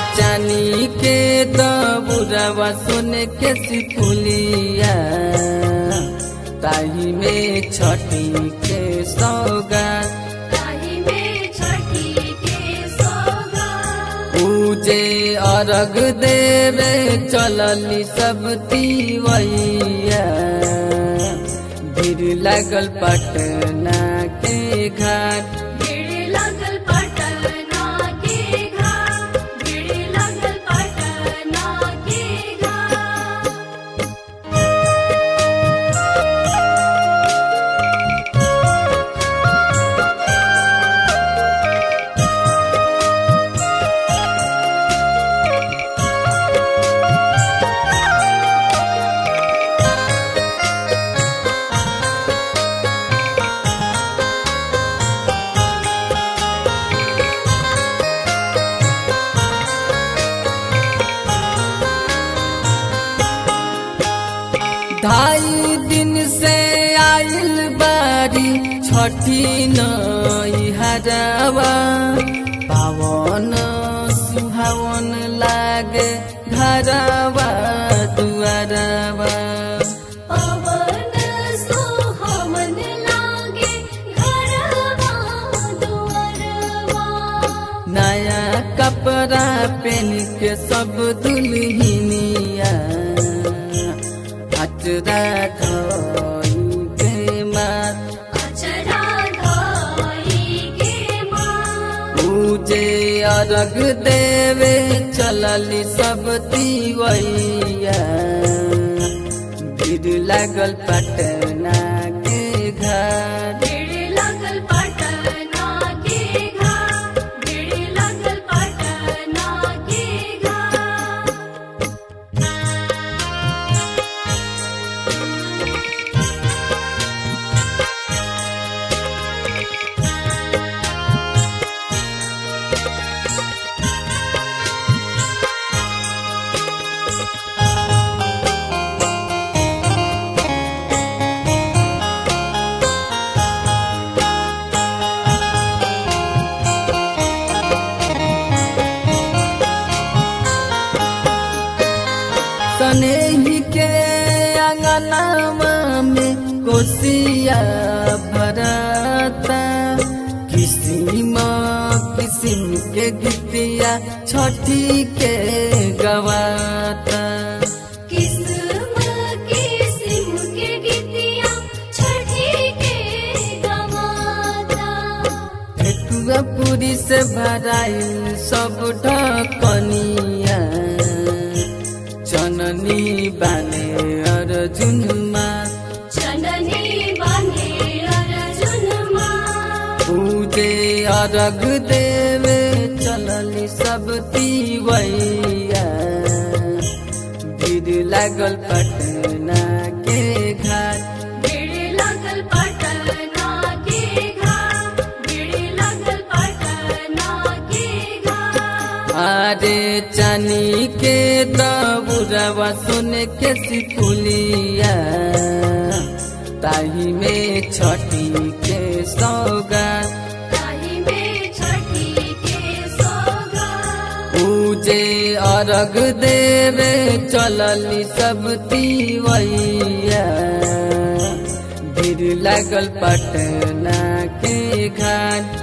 चानी के दबुरवा सोने के सिपुलिया ताही में छठी के सौगात पूजे अर्घ देवे चलली सब तिवैया भीड़ लागल पटना के घाट ढाई दिन से आइल बारी छठी नई हजावा पावन सुहावन लागे घरवा दुआरवा नया कपड़ा पहन के सब दुल्हनिया अचरा पूजे अर्घ देवे चलली सब तिवैया भीड़ लागल पटना के घाट सनेही के अंगनावा में कोसिया भरता किसिम किसिम के गीतिया छठी के गवाता पूरी से भराइल सब ढकनिया चननी बाने अर्जुनमा पूजे अर्घ देवे चलली सब तिवैया भीड़ लागल पटना के घाट अरे चानी के दबुरवा सोने के सिपुलिया ताही में छठी के सौगात पूजे अर्घ देवे चलली सब तिवैया भीड़ लागल पटना के घाट